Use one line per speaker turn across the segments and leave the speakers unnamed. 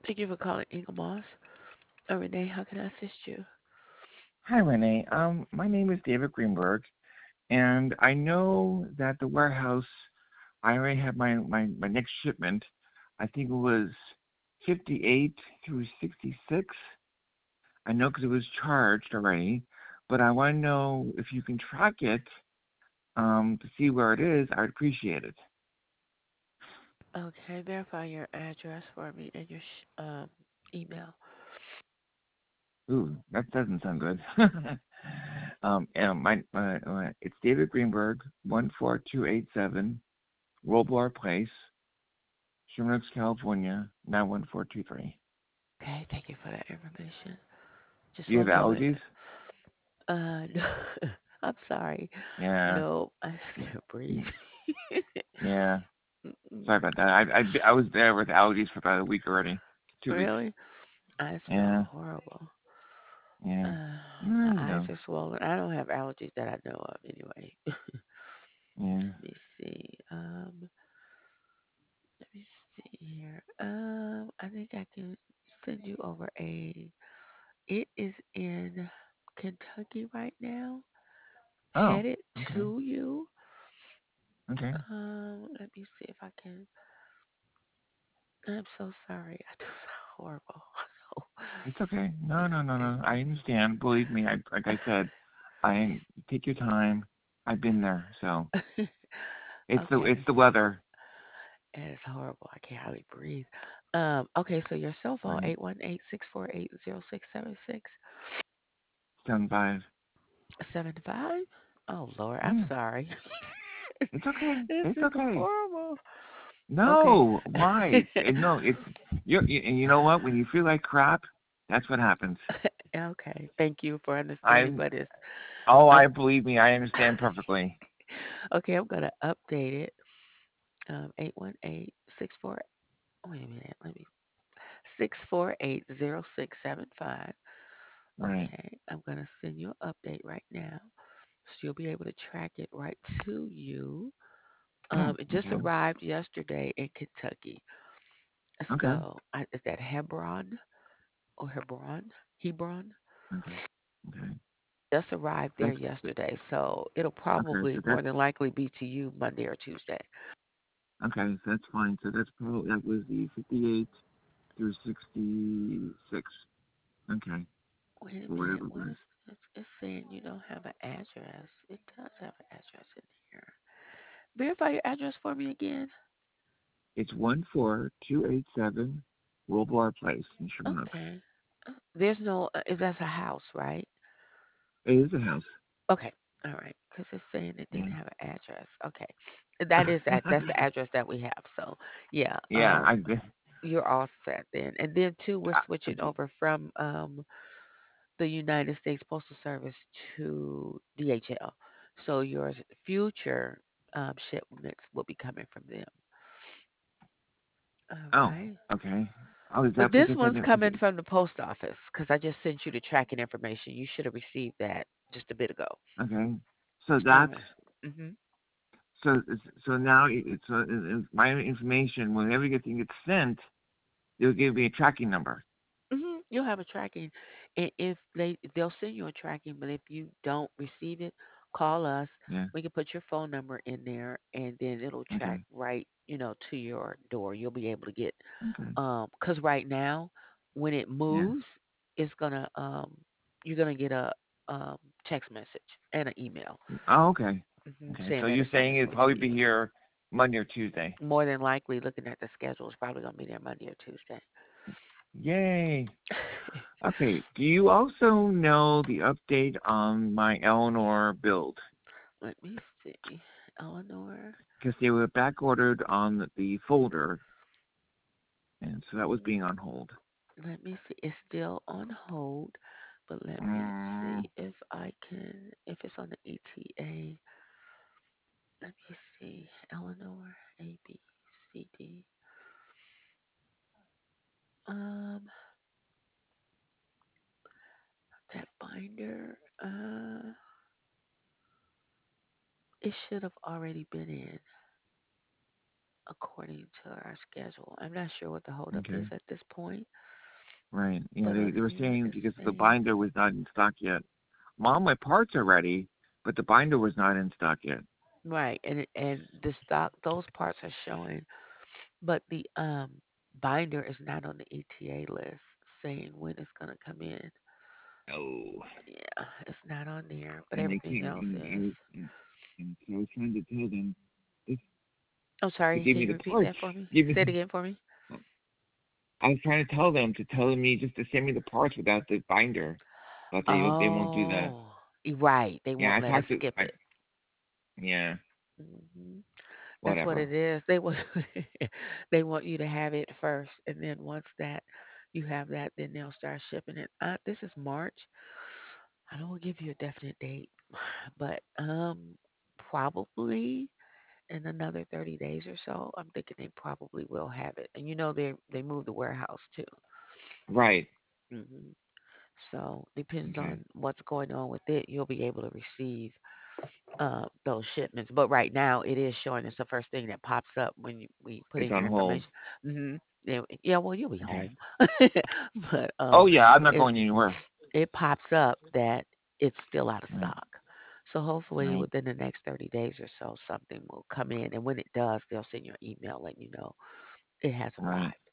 Thank you for calling Eagle Moss. Renee, how can I assist you?
Hi, Renee. My name is David Greenberg, and I know that the warehouse, I already have my next shipment. I think it was 58 through 66. I know because it was charged already, but I want to know if you can track it to see where it is. I'd appreciate it.
Okay, verify your address for me and your email.
Ooh, that doesn't sound good. And it's David Greenberg, 14287, Rollbar Place, Sherman Oaks, California, 91423.
Okay, thank you for that information. Just
Do you have
one moment.
allergies?
No, I'm sorry.
Yeah,
No, I just can't breathe.
yeah.
Mm-mm.
Sorry about that. I was there with allergies for about a week already. 2 weeks.
Really? I smell
Yeah,
horrible.
yeah.
My
You
eyes
know,
are swollen. I don't have allergies that I know of anyway.
yeah.
Let me see. Let me see here. I think I can send you over a. It is in Kentucky right now,
Oh,
headed
okay,
to you.
okay.
Let me see if I can. I'm so sorry. I do sound horrible.
It's okay. No, no, no, no. I
So,
understand. Believe me. Like I said, I take your time. I've been there, so it's
okay,
the weather.
and it's horrible. I can't hardly breathe. Okay, so your cell phone
Right.
818-648-0676.
75.
75. Oh Lord, I'm
Yeah.
sorry.
It's okay.
This
It's
is
okay.
horrible. Okay.
No, why? No, it's and you know what? When you feel like crap, that's what happens.
Okay. Thank you for understanding,
I
but it's um,
I believe me, I understand perfectly.
okay. I'm gonna update it. 818-64. Wait a minute. Let me 648-0675.
Right.
Okay. I'm gonna send you an update right now, so you'll be able to track it right to you.
Oh,
It just
okay.
arrived yesterday in Kentucky.
Okay.
So is that Hebron or Hebron? Hebron?
Okay. Okay.
Just arrived there
That's
yesterday, so it'll
okay.
probably
So
more
that's
than likely be to you Monday or Tuesday.
okay. So that's fine. So that's probably that was the 58 through 66. Okay.
Wait a
Or
minute,
whatever it
what
was.
is this? It's saying you don't have an address. It does have an address in here. Verify your address for me again.
It's 14287 Rollbar Place in Sherman Oaks.
Okay. There's no, is that's a house, right?
It is a house.
Okay. All right. Because it's saying it didn't
Yeah.
have an address. Okay. That is that. That's the address that we have. So yeah,
Yeah,
you're all set then. And then too, we're
I
switching over from the United States Postal Service to DHL. So your future shipments will be coming from them. All
oh,
right.
okay. Oh, is
But
that
this
because I
one's
didn't?
coming from the post office because I just sent you the tracking information. You should have received that just a bit ago.
Okay. So
All
that's
right. Mm-hmm.
so now it's my information. Whenever everything gets sent, they'll give me a tracking number.
You'll have a tracking, and if they'll send you a tracking, but if you don't receive it, call us.
Yeah.
We can put your phone number in there, and then it'll track
Okay.
right, to your door. You'll be able to get,
Okay.
because right now, when it
Yeah.
moves, it's gonna you're gonna get a um text message and an email,
Oh, okay. Okay.
saying
So
that
you're
it's on
saying
its
it'll
way to
probably
you.
be here Monday or Tuesday.
More than likely, looking at the schedule, it's probably gonna be there Monday or Tuesday.
Yay. Okay. Do you also know the update on my Eleanor build?
Let me see, Eleanor.
Because they were back ordered on the folder, and so that was being on hold.
Let me see. It's still on hold, but let me
Mm,
see if I can, if it's on the ETA. Let me see. Eleanor, A, B, C, D. Um, that binder, it should have already been in. according to our schedule. I'm not sure what the holdup
Okay.
is at this point,
Right. Yeah,
but
they were
here
saying
it's
because the
saying,
binder was not in stock yet. All my parts are ready, but the binder was not in stock yet.
right, and the stock, those parts are showing, but the binder is not on the ETA list saying when it's gonna come in.
Oh.
Yeah, it's not on there, but
And they
everything
came
else is.
and so I was trying to tell them if
I'm
they
sorry,
gave
can
me
you
the
repeat
parts.
that for me?
Give
Say it
me
again for me.
I was trying to tell them to tell me just to send me the parts without the binder. But they won't do that.
Oh, right. They
Yeah,
won't
I
let us
talked to
skip it.
yeah,
hmm That's what
whatever.
it is. They want they want you to have it first, and then once that you have that, then they'll start shipping it. This is March. I don't want to give you a definite date, but probably in another 30 days or so. I'm thinking they probably will have it. And they moved the warehouse too.
Right.
hmm So depends
Okay.
on what's going on with it. You'll be able to receive those shipments. But right now, it is showing it's the first thing that pops up when we put
It's
in
on
your
hold.
information. Yeah, yeah, well, you'll be
Okay.
home, but
Oh yeah, I'm not
it
going anywhere.
it pops up that it's still out of
Right.
stock. So hopefully
Right.
within the next 30 days or so, something will come in, and when it does, they'll send you an email letting you know it has
Right.
arrived.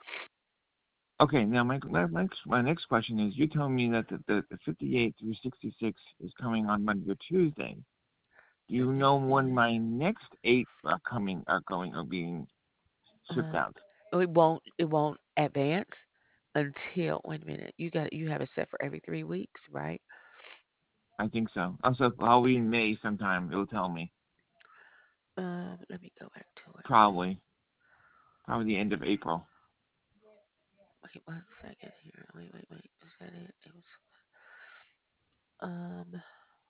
Okay, now my next question is: you told me that the 58 through 66 is coming on Monday or Tuesday. Do
Let
you
me
know when
see.
my next 8 are being shipped
Uh,
out?
it won't advance until wait a minute. You have it set for every 3 weeks, right?
I think so. Also, probably in May sometime. It will tell me.
Let me go back to it.
Probably, probably the end of April.
Wait 1 second here. Wait. Is that it? It was um.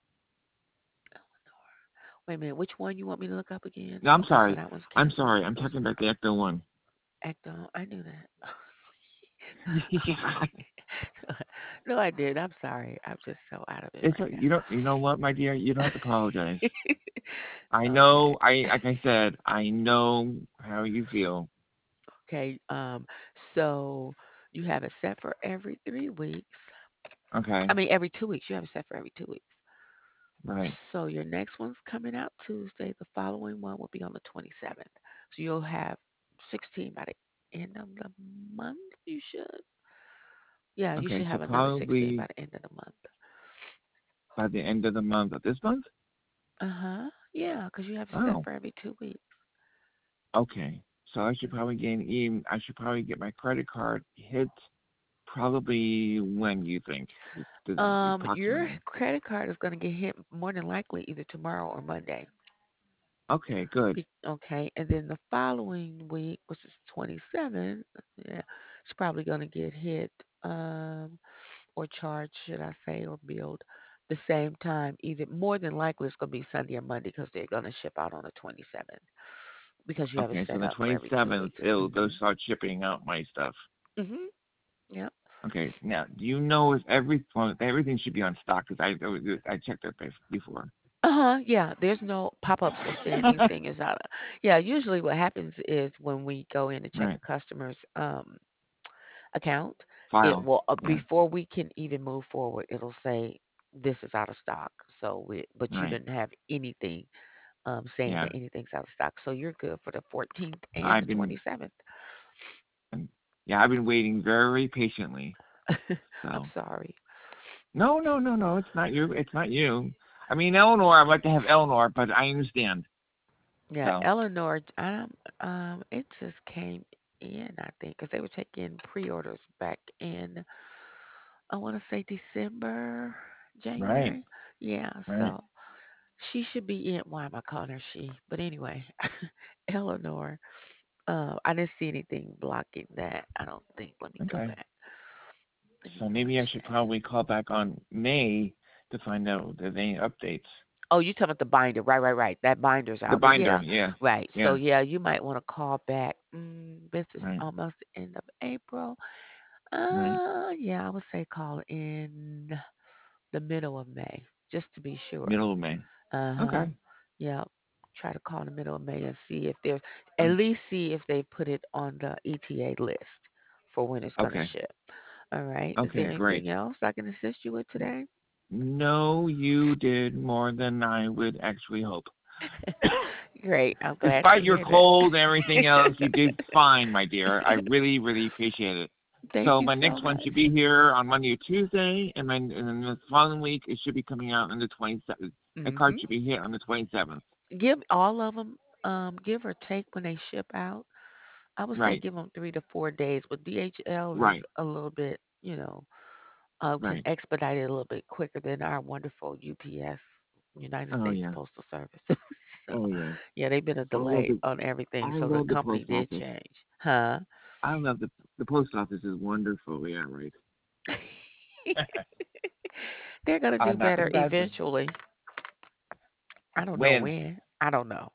Wait a minute. Which one you want me to look up again?
No, I'm
Okay, so
sorry.
that one's
I'm
canceled.
sorry. I'm talking about the Ecto one.
Acton. I knew that.
Yeah.
No, I did. I'm sorry. I'm just so out of it
It's
right
you don't you know what, my dear, you don't have to apologize. I
now.
know.
Okay.
I like I said, I know how you feel.
Okay. So you have it set for every 3 weeks. I
Okay.
mean, every 2 weeks. You have it set for every 2 weeks.
Right.
So your next one's coming out Tuesday. The following one will be on the 27th. So you'll have 16 by the end of the month. You should. Yeah, you
Okay.
should
So
have another 16
probably
by the end of the month.
by the end of the month of this month.
Uh-huh. Yeah, because you have it set
Oh.
for every 2 weeks.
Okay. So I should
Mhm.
probably I should probably get my credit card hit. Probably when you think
Your
approximately.
credit card is going to get hit more than likely either tomorrow or Monday.
Okay. Good.
Okay, and then the following week, which is 27, yeah, it's probably going to get hit or charged, should I say, or billed the same time. Either more than likely it's going to be Sunday or Monday because they're going to ship out on the 27th because you have it
Okay. So
set
the
up for every two
27th,
weeks.
it'll go
Mhm.
start shipping out my stuff.
Mhm. Yep.
Okay. Now, do you know if everything should be on stock? Because I checked that before.
Uh-huh. Yeah, there's no pop-ups that say anything is out of. Yeah, usually what happens is when we go in to check
Right.
a customer's account, it
File.
will
Yeah.
before we can even move forward, it'll say this is out of stock. But you
Right.
didn't have anything saying
Yeah.
that anything's out of stock. So you're good for the 14th
So
and the 27th.
yeah, I've been waiting very patiently.
I'm
So
sorry.
no. It's not you. It's not you. I mean, Eleanor. I'd like to have Eleanor, but I understand.
Yeah,
So
Eleanor, it just came in, I think, because they were taking pre-orders back in, I want to say December,
right.
January. Yeah,
Right.
so she should be in. Why am I calling her she? But anyway, Eleanor, I didn't see anything blocking that. I don't think. Let me go
Okay.
back. Let me
So
go and
maybe I should
check.
probably call back on May to find out if there's any updates.
Oh, you talking about the binder? Right. That binder's
The
out. But
binder.
yeah,
Yeah.
right. So
Yeah.
yeah, you might want to call back. This is
Right.
almost the end of April.
Right.
Yeah, I would say call in the middle of May just to be sure.
Middle of May.
Uh huh.
Okay.
Yeah. try to call in the middle of May and see if there's at
Um,
least see if they put it on the ETA list for when it's going to
okay.
ship. All right. Is
Okay,
there
great.
anything else I can assist you with today?
No, you did more than I would actually hope.
Great. I'm glad to
Despite your
hear that.
cold and everything else, you did fine, my dear. I really, really appreciate it.
Thank
So
you
my
so
next one
much.
should be here on Monday or Tuesday, and then the following week it should be coming out on the 27th. My card
Hmm.
should be here on the 27th.
Give all of them, give or take when they ship out. I would say
Right,
give them 3 to 4 days, but DHL is
right,
a little bit, can
right.
expedite it a little bit quicker than our wonderful UPS, United
Oh
States
yeah,
Postal Service. So,
oh yeah.
yeah, they've been a delay on everything.
I
So the
love the
company
post
did
office.
change. Huh?
I love the post office is wonderful. Yeah, right.
They're going to do
Not
better
imagine
eventually. I don't know
when.
when. I don't know.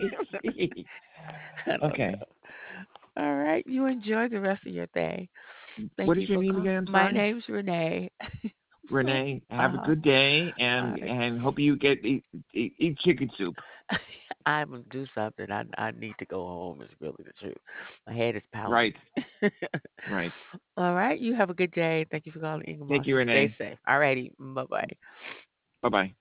I don't
Okay.
know. All right. You enjoy the rest of your day. Thank
What
you
is your
for
name
calling.
again? I'm
My
sorry.
name's Renee. So,
Renee, have a
uh-huh.
good day
All right.
and hope you get eat chicken soup.
I'm gonna do something. I need to go home. Is really the truth. My head is pounding.
Right, right.
All right. You have a good day. Thank you for calling Ingram
Thank you,
Marshall. Stay
Renee.
safe. All righty. Bye bye.
Bye bye.